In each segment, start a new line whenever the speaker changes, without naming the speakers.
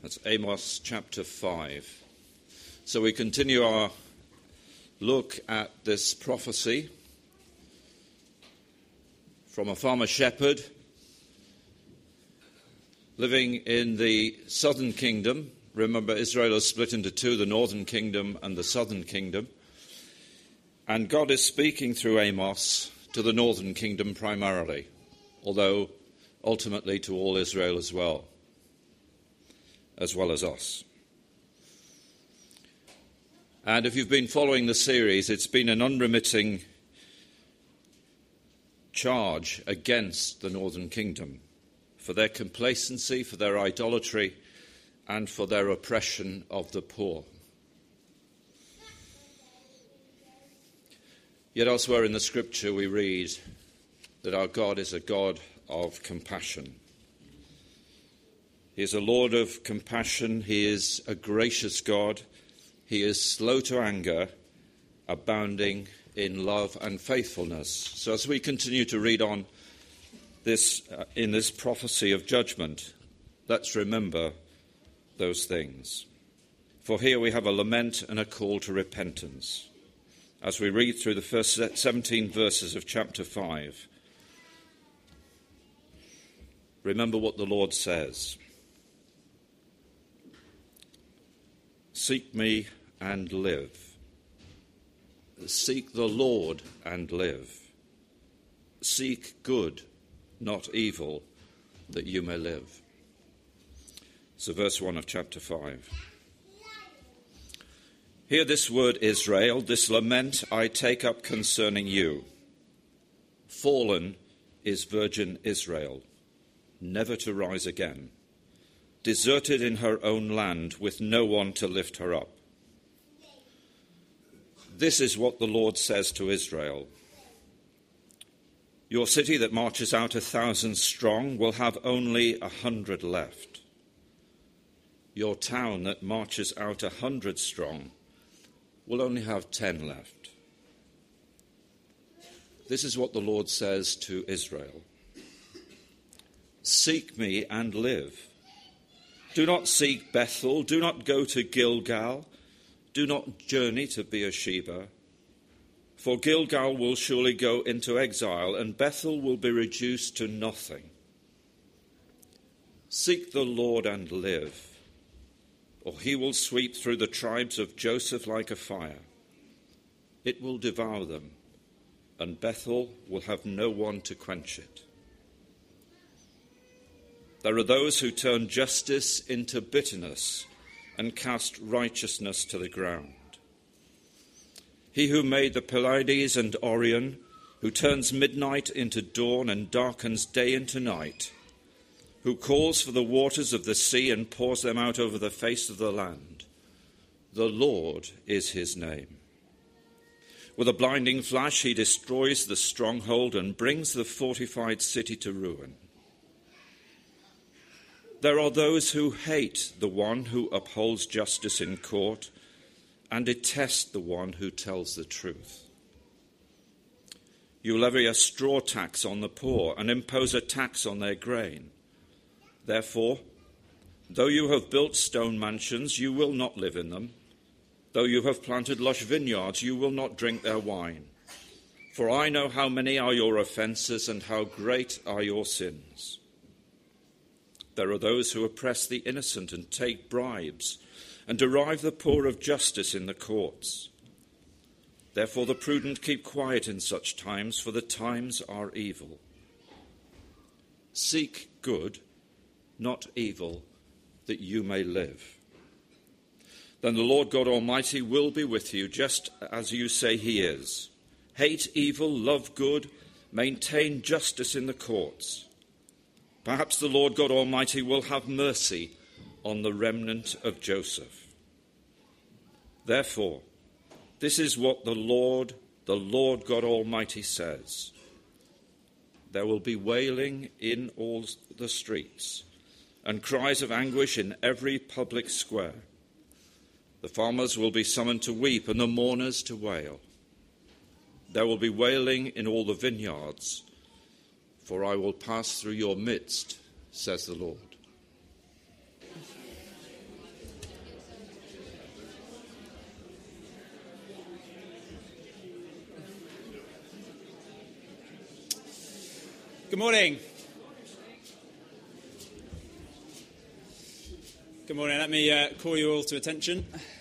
That's Amos chapter 5. So we continue our look at this prophecy from a farmer shepherd living in the southern kingdom. Remember, Israel is split into two, the northern kingdom and the southern kingdom. And God is speaking through Amos to the northern kingdom primarily, although ultimately to all Israel as well as us. And if you've been following the series, it's been an unremitting charge against the northern kingdom for their complacency, for their idolatry, and for their oppression of the poor. Yet elsewhere in the scripture we read that our God is a God of compassion. He is a Lord of compassion. He is a gracious God. He is slow to anger, abounding in love and faithfulness. So as we continue to read on this in this prophecy of judgment, let's remember those things. For here we have a lament and a call to repentance. As we read through the first 17 verses of chapter 5, remember what the Lord says. Seek me and live. Seek the Lord and live. Seek good, not evil, that you may live. So verse 1 of chapter 5. Hear this word, Israel, this lament I take up concerning you. Fallen is virgin Israel, never to rise again, deserted in her own land with no one to lift her up. This is what the Lord says to Israel. Your city that marches out 1,000 strong will have only 100 left. Your town that marches out 100 strong will only have 10 left. This is what the Lord says to Israel. Seek me and live. Do not seek Bethel. Do not go to Gilgal. Do not journey to Beersheba. For Gilgal will surely go into exile, and Bethel will be reduced to nothing. Seek the Lord and live, or he will sweep through the tribes of Joseph like a fire. It will devour them, and Bethel will have no one to quench it. There are those who turn justice into bitterness and cast righteousness to the ground. He who made the Pleiades and Orion, who turns midnight into dawn and darkens day into night, who calls for the waters of the sea and pours them out over the face of the land. The Lord is his name. With a blinding flash he destroys the stronghold and brings the fortified city to ruin. There are those who hate the one who upholds justice in court and detest the one who tells the truth. You levy a straw tax on the poor and impose a tax on their grain. Therefore, though you have built stone mansions, you will not live in them. Though you have planted lush vineyards, you will not drink their wine. For I know how many are your offences and how great are your sins. There are those who oppress the innocent and take bribes and derive the poor of justice in the courts. Therefore the prudent keep quiet in such times, for the times are evil. Seek good, not evil, that you may live. Then the Lord God Almighty will be with you, just as you say he is. Hate evil, love good, maintain justice in the courts. Perhaps the Lord God Almighty will have mercy on the remnant of Joseph. Therefore, this is what the Lord God Almighty says. There will be wailing in all the streets and cries of anguish in every public square. The farmers will be summoned to weep and the mourners to wail. There will be wailing in all the vineyards, for I will pass through your midst, says the Lord.
Good morning. Good morning. Let me call you all to attention.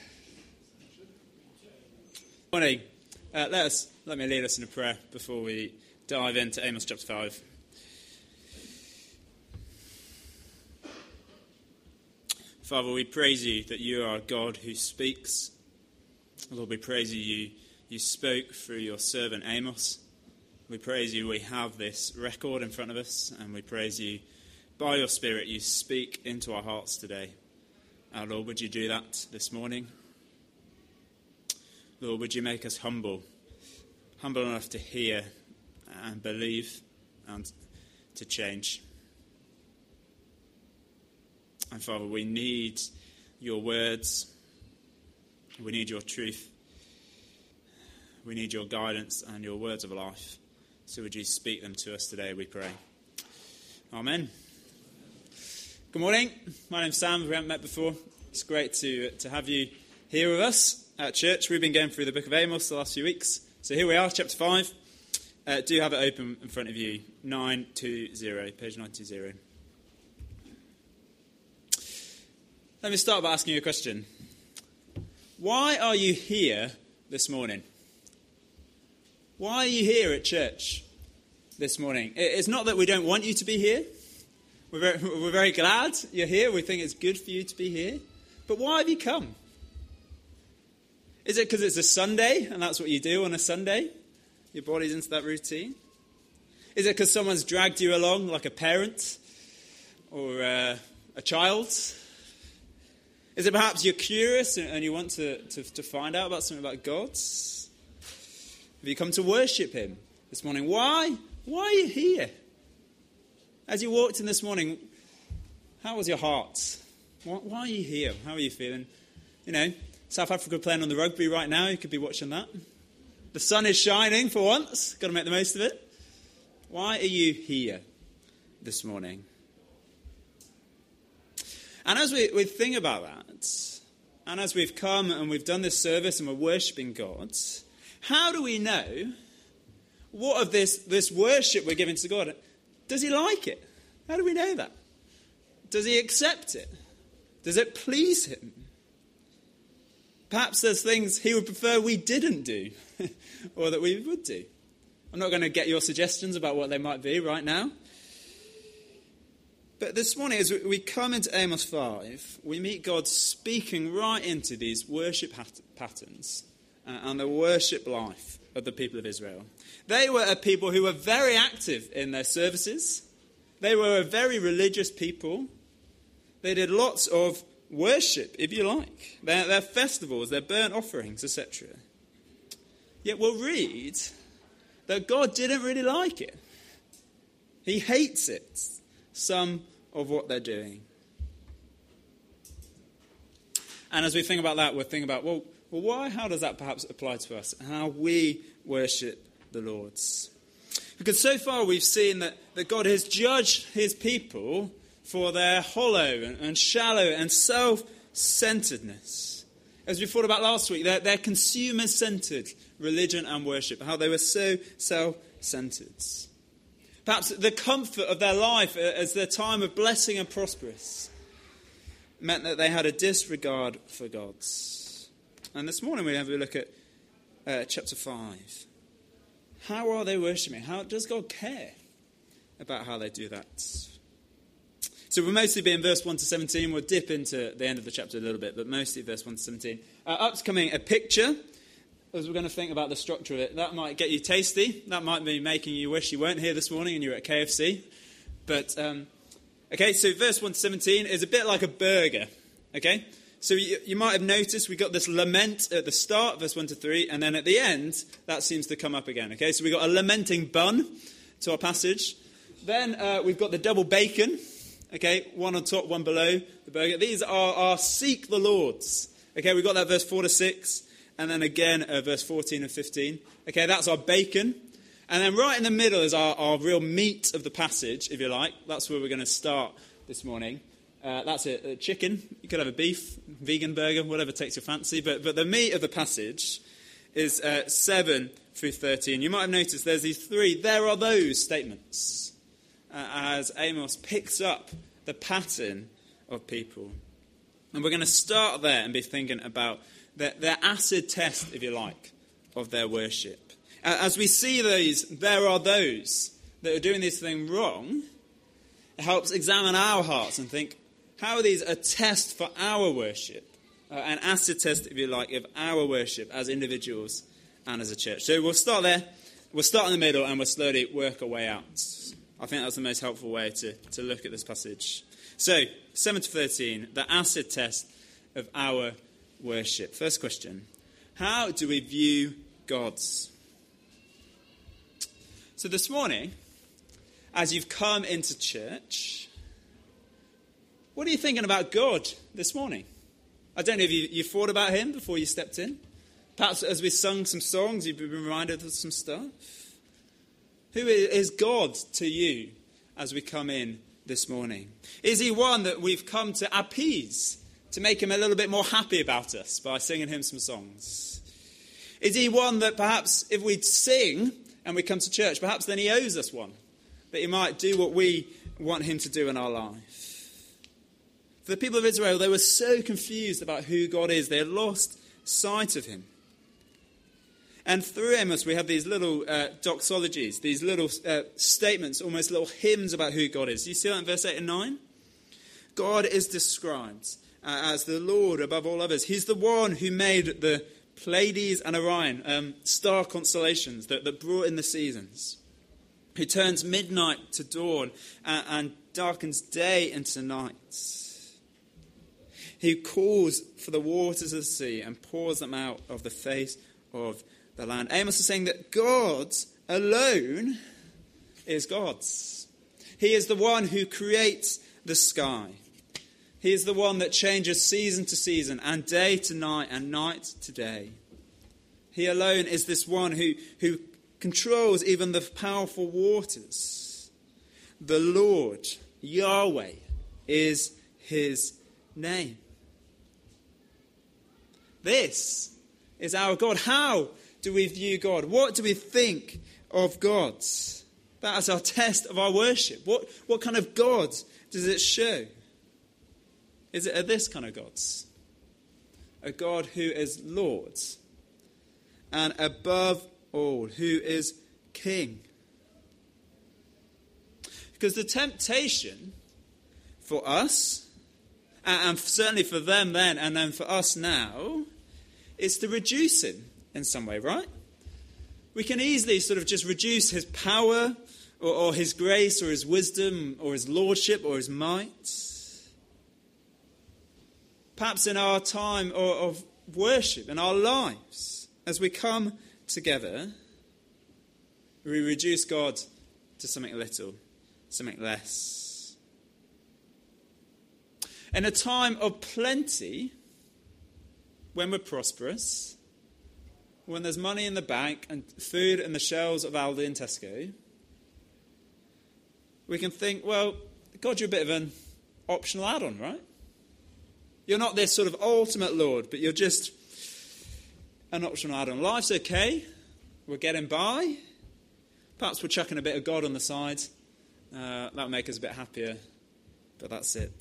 Good morning. Let me lead us in a prayer before we dive into Amos chapter 5. Father, we praise you that you are a God who speaks. Lord, we praise you spoke through your servant Amos. We praise you we have this record in front of us, and we praise you by your Spirit you speak into our hearts today. Our Lord, would you do that this morning? Lord, would you make us humble enough to hear and believe and to change. And Father, we need your words. We need your truth. We need your guidance and your words of life. So would you speak them to us today, we pray. Amen. Good morning. My name's Sam. We haven't met before. It's great to have you here with us at church. We've been going through the book of Amos the last few weeks. So here we are, chapter 5. Do have it open in front of you. 920, page 920. Let me start by asking you a question. Why are you here this morning? Why are you here at church this morning? It's not that we don't want you to be here. We're very glad you're here. We think it's good for you to be here. But why have you come? Is it because it's a Sunday and that's what you do on a Sunday? Your body's into that routine? Is it because someone's dragged you along, like a parent or a child? Is it perhaps you're curious and you want to find out about something about God? Have you come to worship him this morning? Why? Why are you here? As you walked in this morning, how was your heart? Why are you here? How are you feeling? You know, South Africa playing on the rugby right now. You could be watching that. The sun is shining for once. Got to make the most of it. Why are you here this morning? And as we think about that, and as we've come and we've done this service and we're worshipping God, how do we know what of this worship we're giving to God? Does he like it? How do we know that? Does he accept it? Does it please him? Perhaps there's things he would prefer we didn't do, or that we would do. I'm not going to get your suggestions about what they might be right now. But this morning, as we come into Amos 5, we meet God speaking right into these worship patterns and the worship life of the people of Israel. They were a people who were very active in their services. They were a very religious people. They did lots of worship, if you like. Their festivals, their burnt offerings, etc. Yet we'll read that God didn't really like it. He hates it. Some of what they're doing. And as we think about that, we'll think about, well, why? How does that perhaps apply to us? How we worship the Lord? Because so far we've seen that God has judged his people for their hollow and shallow and self-centeredness. As we thought about last week, their consumer-centered religion and worship, how they were so self-centered. Perhaps the comfort of their life as their time of blessing and prosperous meant that they had a disregard for God's. And this morning we have a look at chapter 5. How are they worshipping? How does God care about how they do that? So we'll mostly be in verse 1 to 17. We'll dip into the end of the chapter a little bit, but mostly verse 1 to 17. Up's coming a picture, as we're going to think about the structure of it. That might get you tasty. That might be making you wish you weren't here this morning and you were at KFC. But, okay, so verse 1 to 17 is a bit like a burger, okay? So you might have noticed we got this lament at the start, verse 1 to 3, and then at the end, that seems to come up again, okay? So we got a lamenting bun to our passage. Then we've got the double bacon, okay? One on top, one below the burger. These are our seek the Lord's, okay? We've got that verse 4 to 6, and then again verse 14 and 15. Okay, that's our bacon. And then right in the middle is our real meat of the passage, if you like. That's where we're going to start this morning. That's a chicken. You could have a beef, vegan burger, whatever takes your fancy. But the meat of the passage is 7 through 13. You might have noticed there's these three there are those statements. as Amos picks up the pattern of people. And we're going to start there and be thinking about their acid test, if you like, of their worship. As we see there are those that are doing this thing wrong. It helps examine our hearts and think, how are these a test for our worship? An acid test, if you like, of our worship as individuals and as a church. So we'll start there. We'll start in the middle and we'll slowly work our way out. I think that's the most helpful way to look at this passage. So, 7 to 13, the acid test of our worship. First question, how do we view God? So this morning, as you've come into church, what are you thinking about God this morning? I don't know if you thought about him before you stepped in. Perhaps as we sung some songs, you've been reminded of some stuff. Who is God to you as we come in this morning? Is he one that we've come to appease, to make him a little bit more happy about us by singing him some songs? Is he one that perhaps if we sing and we come to church, perhaps then he owes us one, that he might do what we want him to do in our life? For the people of Israel, they were so confused about who God is, they had lost sight of him. And through Amos, we have these little doxologies, these little statements, almost little hymns about who God is. You see that in verse 8 and 9? God is described as the Lord above all others. He's the one who made the Pleiades and Orion, star constellations that brought in the seasons. Who turns midnight to dawn and darkens day into night. He calls for the waters of the sea and pours them out of the face of the land. Amos is saying that God alone is God's. He is the one who creates the sky. He is the one that changes season to season and day to night and night to day. He alone is this one who controls even the powerful waters. The Lord, Yahweh, is his name. This is our God. How do we view God? What do we think of God? That is our test of our worship. What kind of God does it show? Is it this kind of God? A God who is Lord and above all, who is King? Because the temptation for us, and certainly for them then, and then for us now, is to reduce him in some way, right? We can easily sort of just reduce his power or his grace or his wisdom or his lordship or his might. Perhaps in our time of worship, in our lives, as we come together, we reduce God to something little, something less. In a time of plenty, when we're prosperous, when there's money in the bank and food in the shelves of Aldi and Tesco, we can think, well, God, you're a bit of an optional add-on, right? You're not this sort of ultimate Lord, but you're just an optional add-on. Life's okay. We're getting by. Perhaps we're chucking a bit of God on the side. That'll make us a bit happier, but that's it.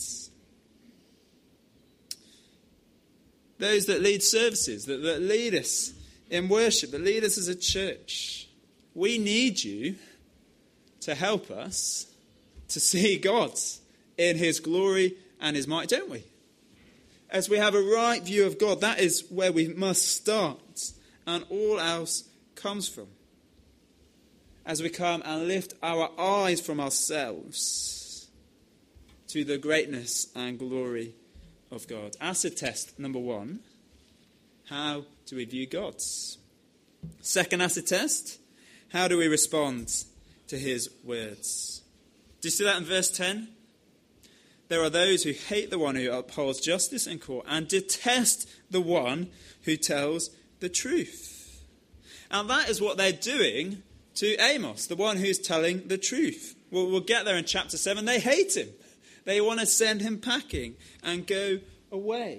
Those that lead services, that lead us in worship, that lead us as a church, we need you to help us to see God in his glory and his might, don't we? As we have a right view of God, that is where we must start, and all else comes from. As we come and lift our eyes from ourselves to the greatness and glory of God. Acid test number 1. How do we view God? Second acid test. How do we respond to his words? Do you see that in verse 10? There are those who hate the one who upholds justice in court and detest the one who tells the truth. And that is what they're doing to Amos, the one who's telling the truth. We'll get there in chapter 7. They hate him. They want to send him packing and go away.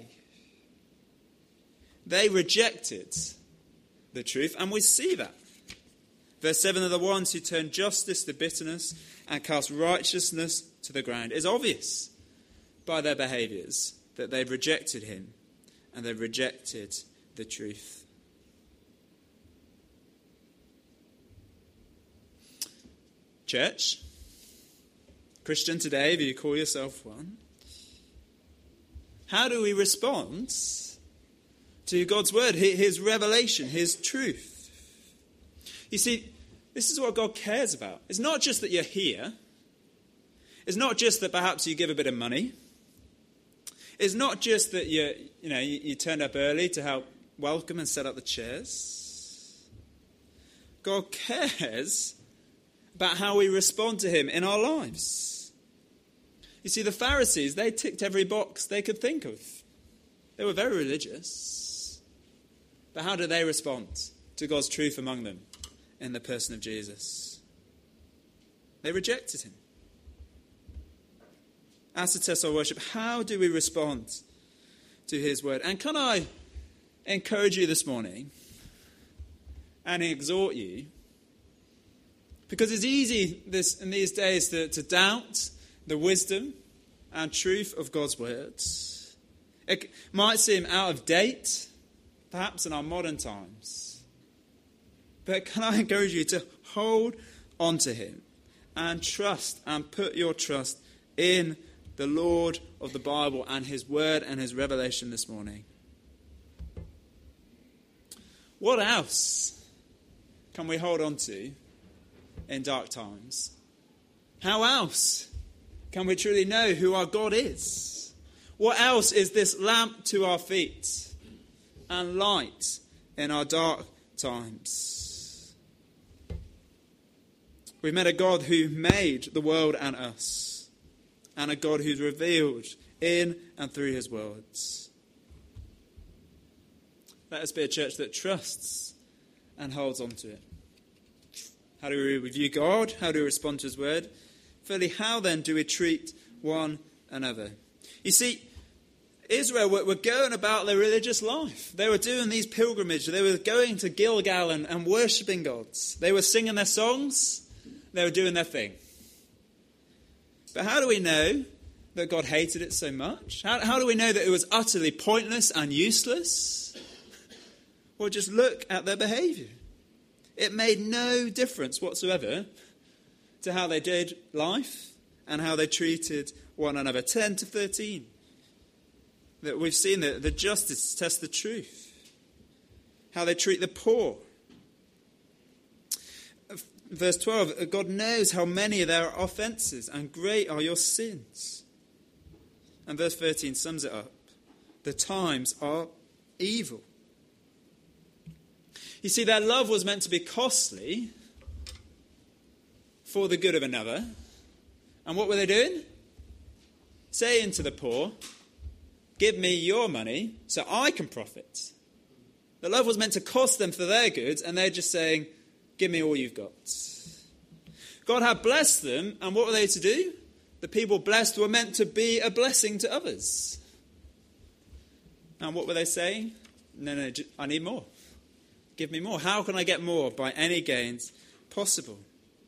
They rejected the truth, and we see that. Verse 7, are the ones who turn justice to bitterness and cast righteousness to the ground. It's obvious by their behaviours that they've rejected him and they've rejected the truth. Church, Christian today, if you call yourself one, how do we respond to God's word, his revelation, his truth? You see, this is what God cares about. It's not just that you're here. It's not just that perhaps you give a bit of money. It's not just that you turned up early to help welcome and set up the chairs. God cares about how we respond to him in our lives. You see, the Pharisees, they ticked every box they could think of. They were very religious. But how did they respond to God's truth among them in the person of Jesus? They rejected him. As to test our worship, how do we respond to his word? And can I encourage you this morning and exhort you? Because it's easy in these days to doubt the wisdom and truth of God's words. It might seem out of date, perhaps in our modern times. But can I encourage you to hold on to him and trust and put your trust in the Lord of the Bible and his word and his revelation this morning? What else can we hold on to in dark times? How else can we truly know who our God is? What else is this lamp to our feet and light in our dark times? We've met a God who made the world and us, and a God who's revealed in and through his words. Let us be a church that trusts and holds on to it. How do we review God? How do we respond to his word? Thirdly, how then do we treat one another? You see, Israel were going about their religious life. They were doing these pilgrimages. They were going to Gilgal and worshipping gods. They were singing their songs. They were doing their thing. But how do we know that God hated it so much? How do we know that it was utterly pointless and useless? Well, just look at their behaviour. It made no difference whatsoever to how they did life and how they treated one another. 10 to 13. That we've seen the justice test the truth. How they treat the poor. Verse 12, God knows how many there are offences and great are your sins. And verse 13 sums it up. The times are evil. You see, their love was meant to be costly for the good of another. And what were they doing? Saying to the poor, give me your money so I can profit. The love was meant to cost them for their goods, and they're just saying, give me all you've got. God had blessed them, and what were they to do? The people blessed were meant to be a blessing to others. And what were they saying? No, I need more. Give me more. How can I get more by any gains possible?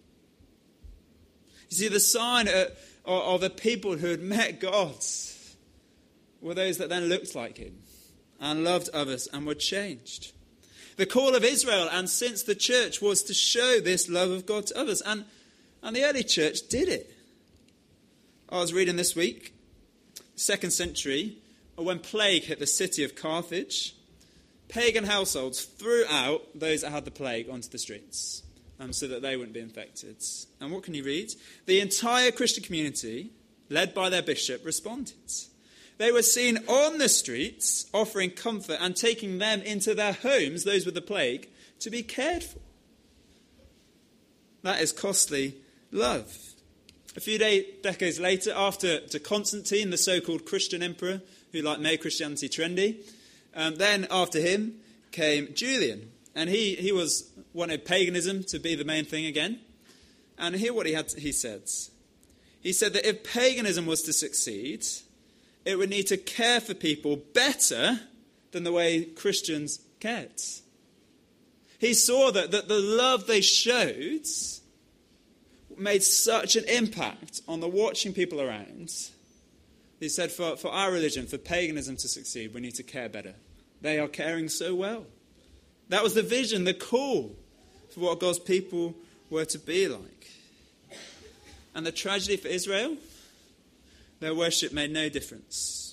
You see, the sign of the people who had met God were those that then looked like him and loved others and were changed. The call of Israel and since the church was to show this love of God to others. And the early church did it. I was reading this week, 2nd century, when plague hit the city of Carthage, pagan households threw out those that had the plague onto the streets so that they wouldn't be infected. And what can you read? The entire Christian community, led by their bishop, responded. They were seen on the streets offering comfort and taking them into their homes, those with the plague, to be cared for. That is costly love. A few decades later, after Constantine, the so-called Christian emperor, who made Christianity trendy, then after him came Julian. And he wanted paganism to be the main thing again. And hear what he said. He said that if paganism was to succeed, it would need to care for people better than the way Christians cared. He saw that the love they showed made such an impact on the watching people around. He said, for our religion, for paganism to succeed, we need to care better. They are caring so well. That was the vision, the call for what God's people were to be like. And the tragedy for Israel, their worship made no difference.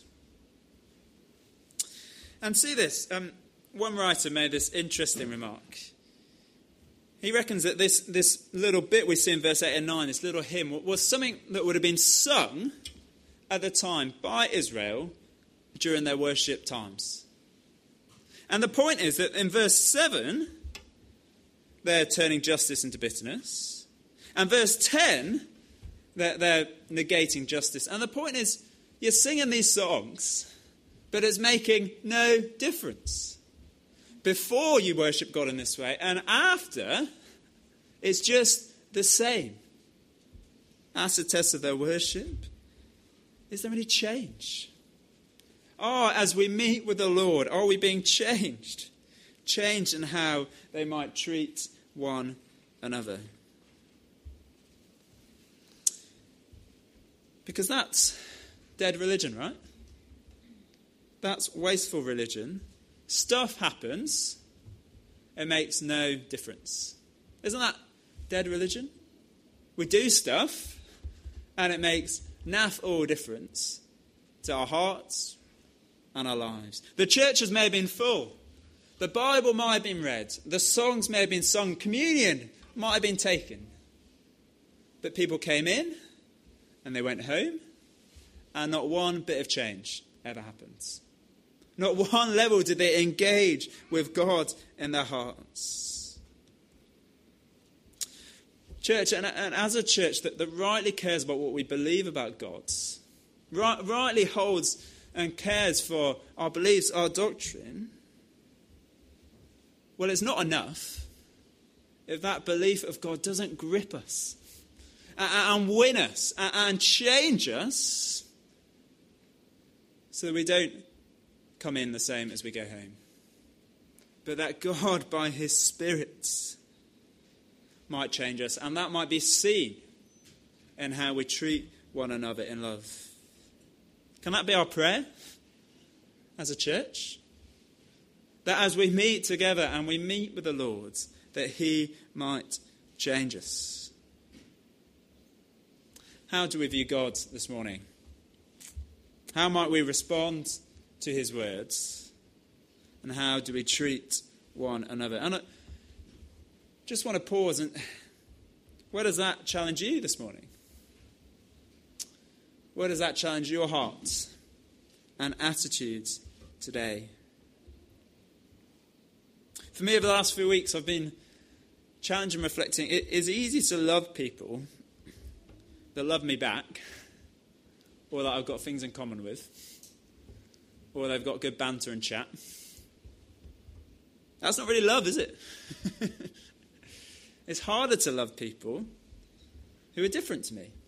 And see this, one writer made this interesting remark. He reckons that this little bit we see in verse 8 and 9, this little hymn, was something that would have been sung at the time by Israel during their worship times. And the point is that in verse 7, they're turning justice into bitterness. And verse 10, they're negating justice. And the point is, you're singing these songs, but it's making no difference. Before you worship God in this way, and after, it's just the same. That's a test of their worship. Is there any change? As we meet with the Lord, are we being changed? Changed in how they might treat one another. Because that's dead religion, right? That's wasteful religion. Stuff happens, it makes no difference. Isn't that dead religion? We do stuff, and it makes naff all difference to our hearts and our lives. The churches may have been full. The Bible might have been read. The songs may have been sung. Communion might have been taken. But people came in, and they went home, and not one bit of change ever happens. Not one level did they engage with God in their hearts. Church, and as a church that rightly cares about what we believe about God, rightly holds and cares for our beliefs, our doctrine, well, it's not enough if that belief of God doesn't grip us and win us and change us so that we don't come in the same as we go home. But that God, by his Spirit, might change us, and that might be seen in how we treat one another in love. Can that be our prayer as a church? That as we meet together and we meet with the Lord, that he might change us. How do we view God this morning? How might we respond to his words? And how do we treat one another? And I just want to pause, and where does that challenge you this morning? Where does that challenge your heart and attitudes today? For me, over the last few weeks, I've been challenged and reflecting. It is easy to love people that love me back, or that I've got things in common with, or they've got good banter and chat. That's not really love, is it? It's harder to love people who are different to me,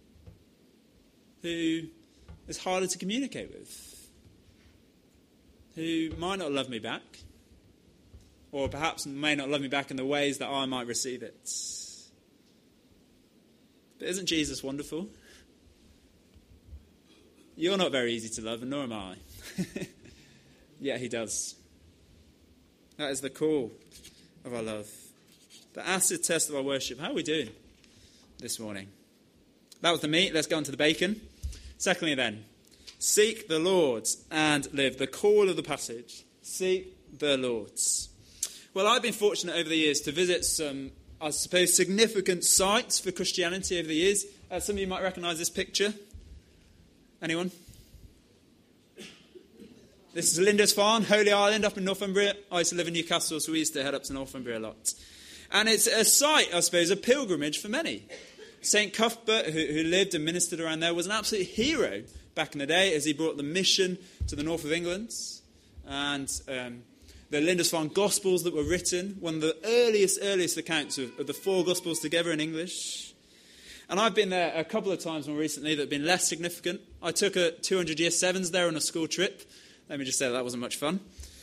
who it's harder to communicate with, who might not love me back, or perhaps may not love me back in the ways that I might receive it. But isn't Jesus wonderful? You're not very easy to love, and nor am I. Yet he does. That is the call of our love. The acid test of our worship. How are we doing this morning? That was the meat. Let's go on to the bacon. Secondly then, seek the Lord and live. The call of the passage. Seek the Lord. Well, I've been fortunate over the years to visit some, I suppose, significant sites for Christianity over the years. Some of you might recognise this picture. Anyone? This is Lindisfarne, Holy Island up in Northumbria. I used to live in Newcastle, so we used to head up to Northumbria a lot. And it's a site, I suppose, a pilgrimage for many. St. Cuthbert, who lived and ministered around there, was an absolute hero back in the day as he brought the mission to the north of England. And the Lindisfarne Gospels that were written, one of the earliest accounts of the four Gospels together in English. And I've been there a couple of times more recently that have been less significant. I took a 200 Year Sevens there on a school trip. Let me just say that wasn't much fun.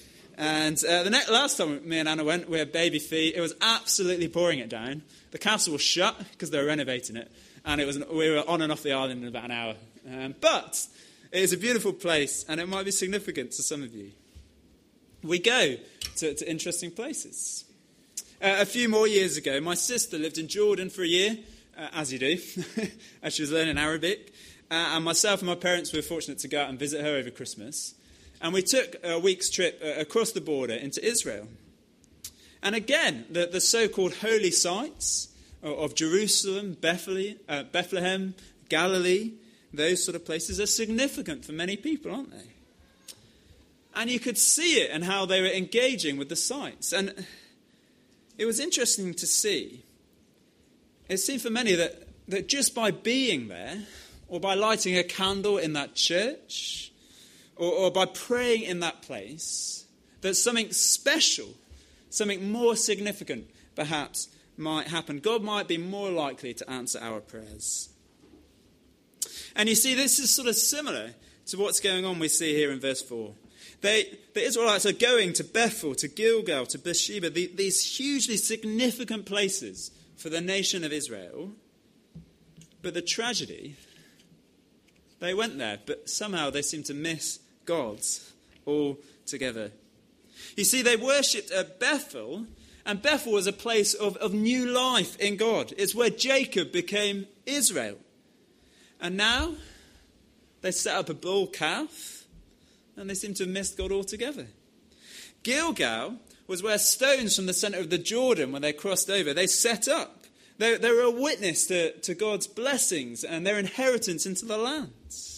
And last time me and Anna went, we had baby feet. It was absolutely pouring it down. The castle was shut because they were renovating it. And we were on and off the island in about an hour. But it is a beautiful place, and it might be significant to some of you. We go to interesting places. A few more years ago, my sister lived in Jordan for a year, as you do, as she was learning Arabic. And myself and my parents were fortunate to go out and visit her over Christmas. And we took a week's trip across the border into Israel. And again, the so-called holy sites of Jerusalem, Bethlehem, Galilee, those sort of places are significant for many people, aren't they? And you could see it and how they were engaging with the sites. And it was interesting to see. It seemed for many that just by being there, or by lighting a candle in that church, or by praying in that place, that something special, something more significant perhaps might happen. God might be more likely to answer our prayers. And you see, this is sort of similar to what's going on we see here in verse 4. The Israelites are going to Bethel, to Gilgal, to Beersheba, these hugely significant places for the nation of Israel. But the tragedy, they went there, but somehow they seem to miss God altogether. You see, they worshipped at Bethel, and Bethel was a place of new life in God. It's where Jacob became Israel. And now they set up a bull calf, and they seem to have missed God altogether. Gilgal was where stones from the centre of the Jordan, when they crossed over, they set up. They were a witness to God's blessings and their inheritance into the land.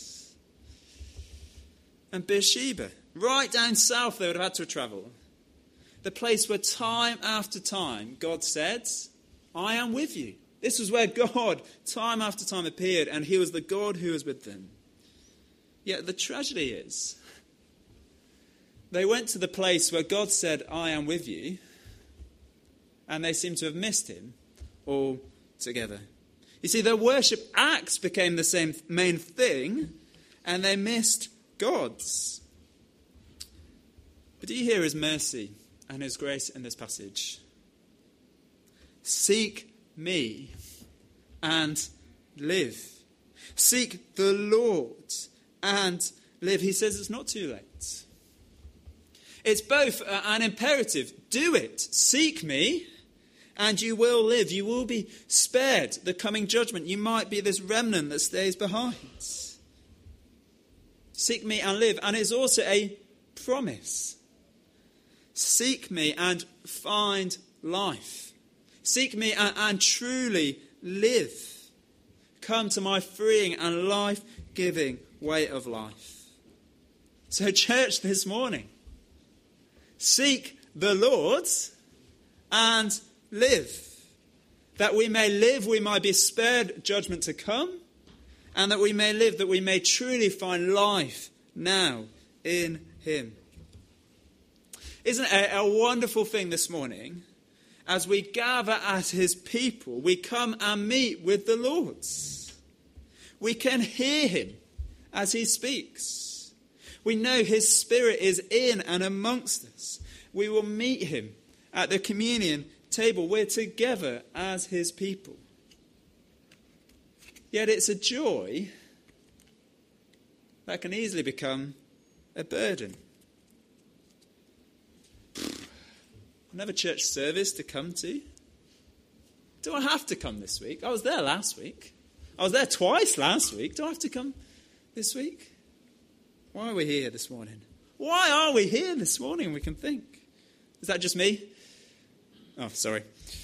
And Beersheba, right down south they would have had to travel. The place where time after time God said, I am with you. This was where God time after time appeared, and he was the God who was with them. Yet the tragedy is, they went to the place where God said, I am with you, and they seem to have missed him altogether. You see, their worship acts became the same main thing, and they missed God's. But do you hear his mercy and his grace in this passage? Seek me and live. Seek the Lord and live. He says it's not too late. It's both an imperative. Do it. Seek me and you will live. You will be spared the coming judgment. You might be this remnant that stays behind. Seek me and live. And it's also a promise. Seek me and find life. Seek me and truly live. Come to my freeing and life-giving way of life. So, church, this morning, seek the Lord and live. That we may live, we might be spared judgment to come, and that we may live, that we may truly find life now in him. Isn't it a wonderful thing this morning? As we gather as his people, we come and meet with the Lord. We can hear him as he speaks. We know his spirit is in and amongst us. We will meet him at the communion table. We're together as his people. Yet it's a joy that can easily become a burden. Another church service to come to? Do I have to come this week? I was there last week. I was there twice last week. Do I have to come this week? Why are we here this morning? Why are we here this morning, we can think? Is that just me? Oh, sorry.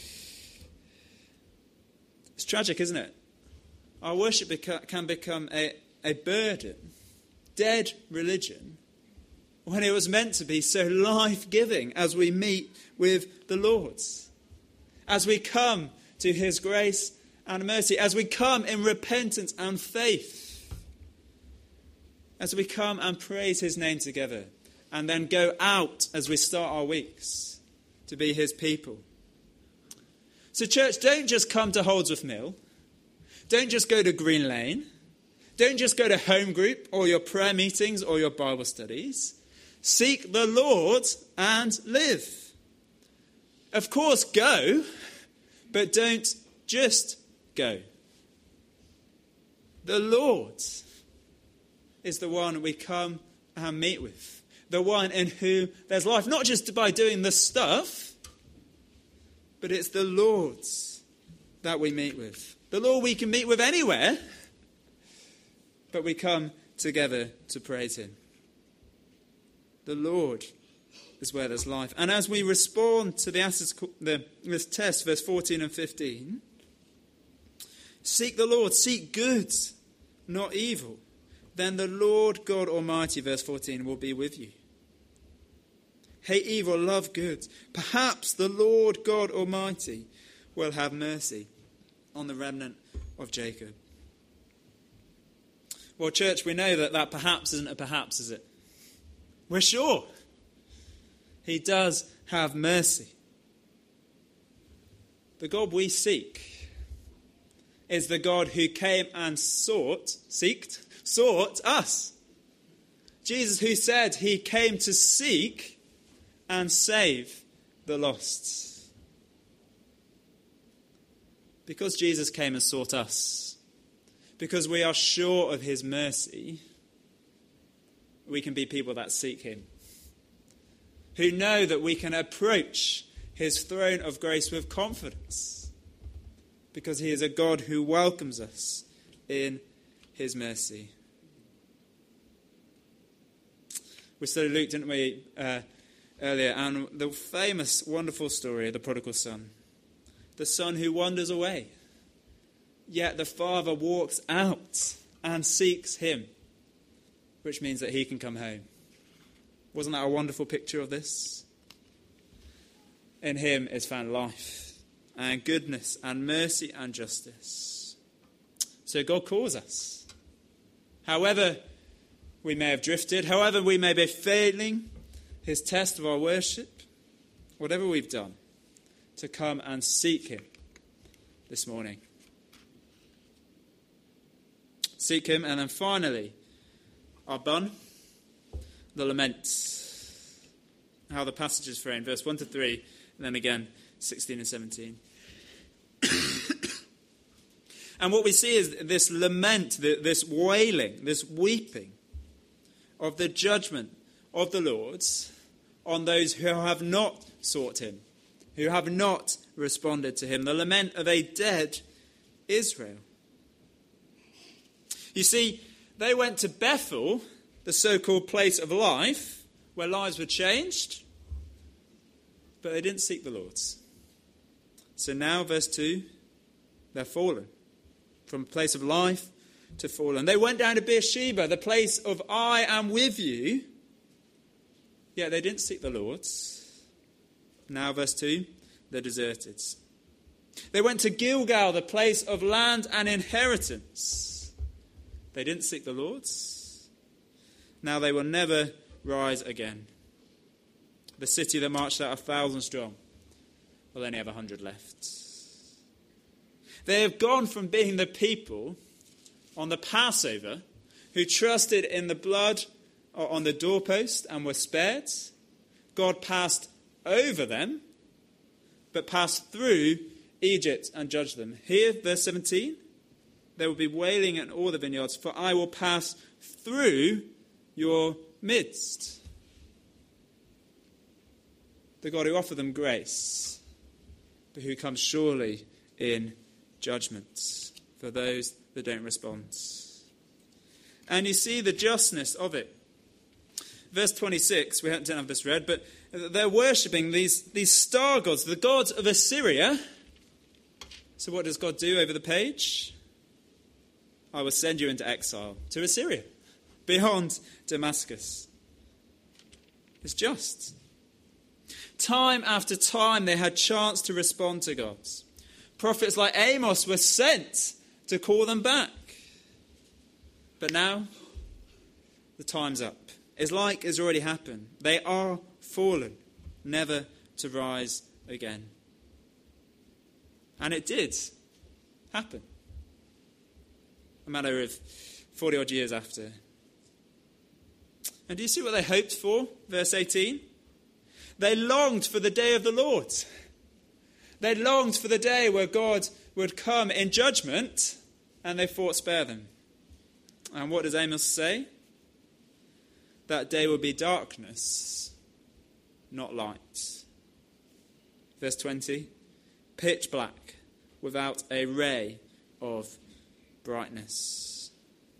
It's tragic, isn't it? Our worship can become a burden, dead religion, when it was meant to be so life-giving as we meet with the Lord. As we come to his grace and mercy, as we come in repentance and faith, as we come and praise his name together, and then go out as we start our weeks to be his people. So church, don't just come to Holdsworth Mill. Don't just go to Green Lane. Don't just go to home group or your prayer meetings or your Bible studies. Seek the Lord and live. Of course, go, but don't just go. The Lord is the one we come and meet with. The one in whom there's life, not just by doing the stuff, but it's the Lord that we meet with. The Lord we can meet with anywhere, but we come together to praise him. The Lord is where there's life. And as we respond to this test, verse 14 and 15, seek the Lord, seek good, not evil. Then the Lord God Almighty, verse 14, will be with you. Hate evil, love good. Perhaps the Lord God Almighty will have mercy on the remnant of Jacob. Well, church, we know that perhaps isn't a perhaps, is it? We're sure. He does have mercy. The God we seek is the God who came and sought us. Jesus, who said he came to seek and save the lost. Because Jesus came and sought us, because we are sure of his mercy, we can be people that seek him, who know that we can approach his throne of grace with confidence, because he is a God who welcomes us in his mercy. We studied Luke, didn't we, earlier, and the famous, wonderful story of the prodigal son. The son who wanders away, yet the father walks out and seeks him, which means that he can come home. Wasn't that a wonderful picture of this? In him is found life and goodness and mercy and justice. So God calls us. However we may have drifted, however we may be failing his test of our worship, whatever we've done, to come and seek him this morning. Seek him, and then finally, our bun, the lament. How the passage is framed, verse 1 to 3, and then again, 16 and 17. And what we see is this lament, this wailing, this weeping of the judgment of the Lord on those who have not sought him, who have not responded to him. The lament of a dead Israel. You see, they went to Bethel, the so-called place of life, where lives were changed, but they didn't seek the Lord's. So now, verse 2, they're fallen. From a place of life to fallen. They went down to Beersheba, the place of I am with you, yet they didn't seek the Lord's. Now, verse 2, they're deserted. They went to Gilgal, the place of land and inheritance. They didn't seek the Lord's. Now they will never rise again. The city that marched out 1,000 strong will only have 100 left. They have gone from being the people on the Passover who trusted in the blood on the doorpost and were spared. God passed over them, but passed through Egypt and judged them. Here, verse 17, there will be wailing in all the vineyards, for I will pass through your midst. The God who offered them grace, but who comes surely in judgment for those that don't respond. And you see the justness of it. Verse 26, we don't have this read, but they're worshipping these star gods, the gods of Assyria. So what does God do over the page? I will send you into exile to Assyria, beyond Damascus. It's just. Time after time they had chance to respond to God. Prophets like Amos were sent to call them back. But now, the time's up. It's like it's already happened. They are fallen, never to rise again. And it did happen. A matter of 40 odd years after. And do you see what they hoped for? Verse 18. They longed for the day of the Lord. They longed for the day where God would come in judgment, and they thought, spare them. And what does Amos say? That day will be darkness, not light. Verse 20. Pitch black, without a ray of brightness.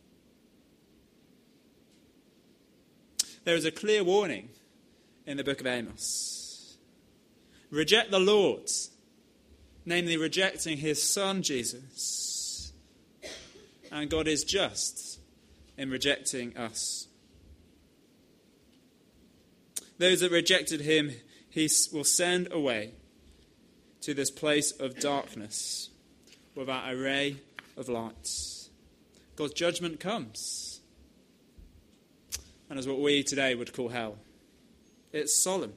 There is a clear warning in the book of Amos. Reject the Lord, namely rejecting his Son Jesus. And God is just in rejecting us. Those that rejected him, he will send away to this place of darkness without a ray of light. God's judgment comes. And is what we today would call hell. It's solemn.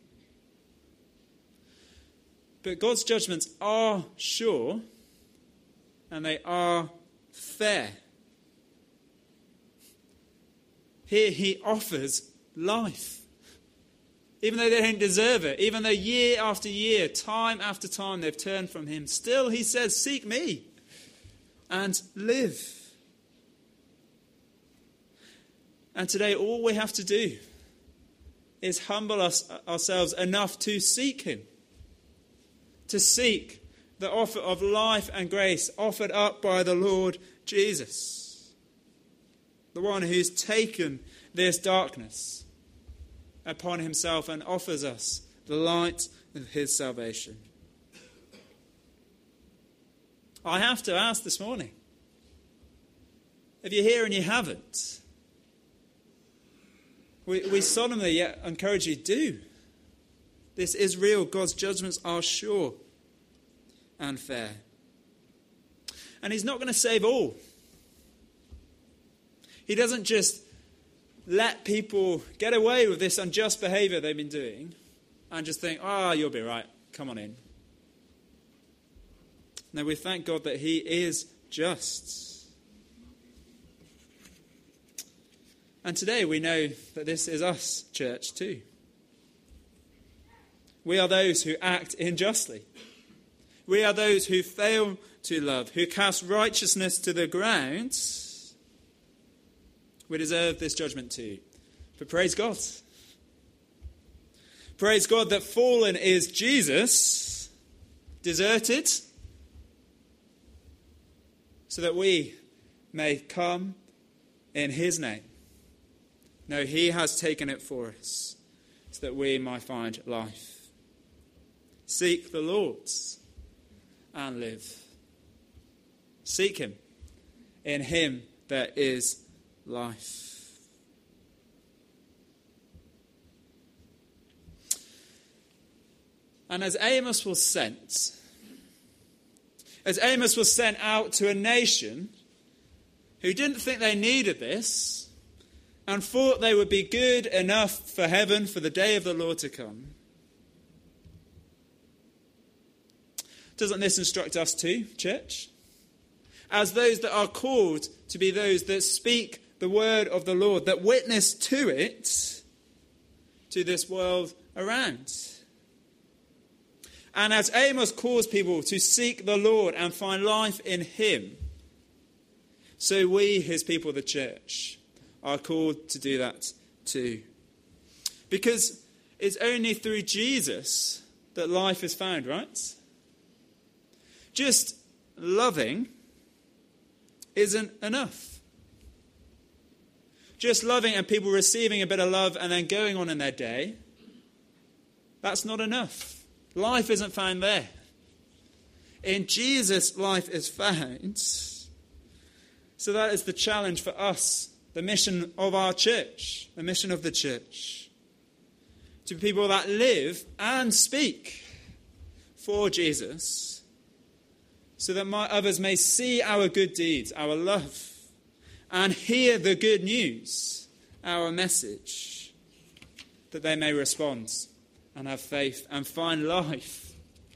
But God's judgments are sure and they are fair. Here he offers life. Even though they don't deserve it, even though year after year, time after time they've turned from him, still he says, seek me and live. And today all we have to do is humble ourselves enough to seek him. To seek the offer of life and grace offered up by the Lord Jesus. The one who's taken this darkness upon himself and offers us the light of his salvation. I have to ask this morning, if you're here and you haven't, we solemnly yet encourage you, do. This is real. God's judgments are sure and fair. And he's not going to save all. He doesn't just let people get away with this unjust behavior they've been doing and just think, you'll be right, come on in. No, we thank God that he is just. And today we know that this is us, church, too. We are those who act unjustly. We are those who fail to love, who cast righteousness to the ground. We deserve this judgment too. But praise God. Praise God that fallen is Jesus, deserted, so that we may come in his name. No, he has taken it for us, so that we might find life. Seek the Lord and live. Seek him. In him there is life. And as Amos was sent out to a nation who didn't think they needed this and thought they would be good enough for heaven for the day of the Lord to come, doesn't this instruct us too, church? As those that are called to be those that speak the word of the Lord, that witness to it, to this world around. And as Amos calls people to seek the Lord and find life in him, so we, his people, the church, are called to do that too. Because it's only through Jesus that life is found, right? Just loving isn't enough. Just loving and people receiving a bit of love and then going on in their day, that's not enough. Life isn't found there. In Jesus, life is found. So that is the challenge for us, the mission of our church, the mission of the church. To people that live and speak for Jesus, so that others may see our good deeds, our love, and hear the good news, our message, that they may respond and have faith and find life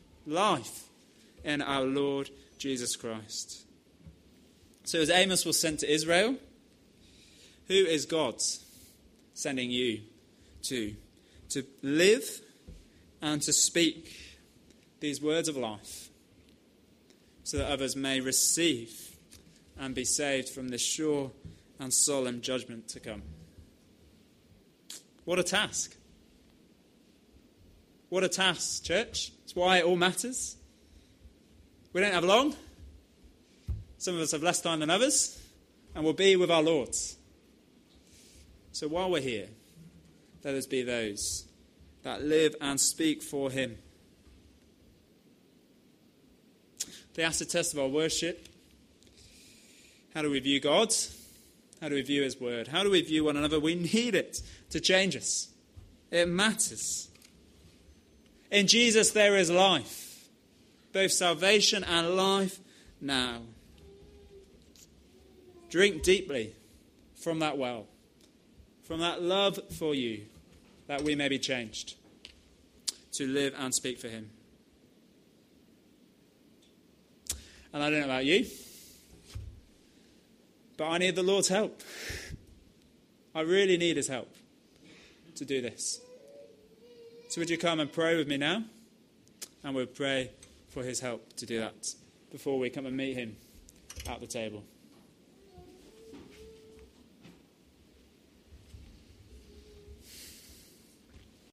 in our Lord Jesus Christ. So as Amos was sent to Israel, who is God sending you to live and to speak these words of life so that others may receive and be saved from this sure and solemn judgment to come. What a task. What a task, church. It's why it all matters. We don't have long. Some of us have less time than others, and we'll be with our Lord. So while we're here, let us be those that live and speak for him. The acid test of our worship. How do we view God? How do we view his word? How do we view one another? We need it to change us. It matters. In Jesus there is life, both salvation and life now. Drink deeply from that well, from that love for you, that we may be changed to live and speak for him. And I don't know about you, but I need the Lord's help. I really need his help to do this. So would you come and pray with me now? And we'll pray for his help to do that before we come and meet him at the table.